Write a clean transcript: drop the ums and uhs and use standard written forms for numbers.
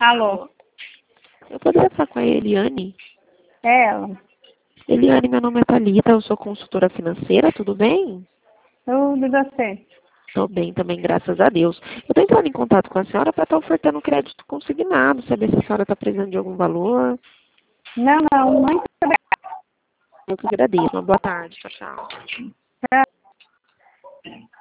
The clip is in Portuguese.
Alô? Eu poderia falar com a Eliane? É ela. Eliane, meu nome é Thalita, eu sou consultora financeira, tudo bem? Tudo e você? Estou bem também, graças a Deus. Eu estou entrando em contato com a senhora para estar ofertando crédito consignado, saber se a senhora está precisando de algum valor. Não, muito Eu que agradeço. Uma boa tarde. Tchau, tchau. obrigada.